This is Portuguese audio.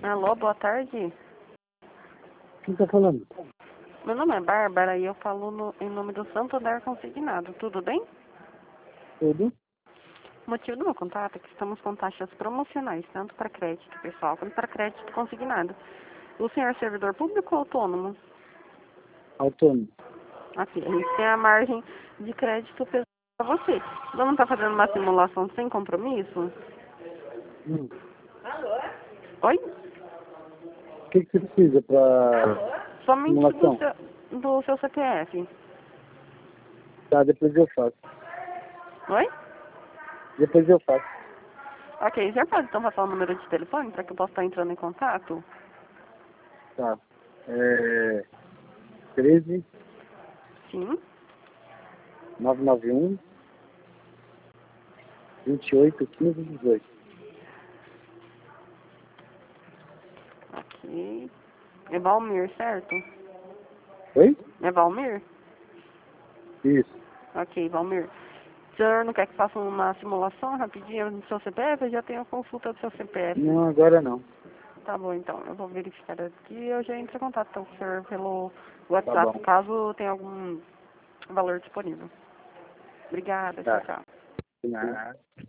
Alô, boa tarde. Quem tá falando? Meu nome é Bárbara e eu falo em nome do Santander Consignado. Tudo bem? Tudo? O motivo do meu contato é que estamos com taxas promocionais, tanto para crédito pessoal quanto para crédito consignado. O senhor é servidor público ou autônomo? Autônomo. Aqui, a gente tem a margem de crédito pessoal para você. Vamos estar fazendo uma simulação sem compromisso? Hum. Oi? O que você precisa para Somente simulação? do seu CPF. Tá, depois eu faço. Oi? Depois eu faço. Ok, já pode então passar o número de telefone para que eu possa estar entrando em contato? Tá. 13 Sim. 991 28 15 18. Ok. É Valmir, certo? Oi? É Valmir? Isso. Ok, Valmir. O senhor não quer que faça uma simulação rapidinho do seu CPF? Eu já tenho a consulta do seu CPF. Não, agora não. Tá bom, então. Eu vou verificar aqui e eu já entro em contato com o senhor pelo Tá WhatsApp, bom. caso tenha algum valor disponível. Obrigada, tchau, Tá. tchau. De nada.